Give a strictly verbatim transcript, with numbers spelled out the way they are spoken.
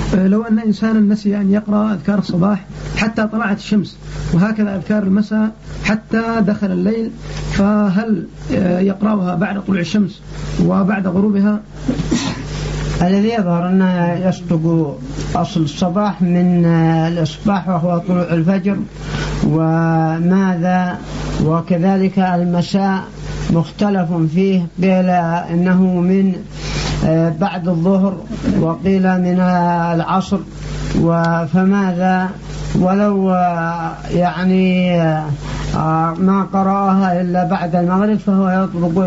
لو أن إنسانا نسي أن يقرأ أذكار الصباح حتى طلعت الشمس، وهكذا أذكار المساء حتى دخل الليل، فهل يقرأها بعد طلوع الشمس وبعد غروبها؟ الذي يظهر أنه يصدق أصل الصباح من الإصباح وهو طلوع الفجر، وماذا وكذلك المساء مختلف فيه، قيل إنه من بعد الظهر وقيل من العصر، فماذا ولو يعني ما قرأها إلا بعد المغرب فهو يطلق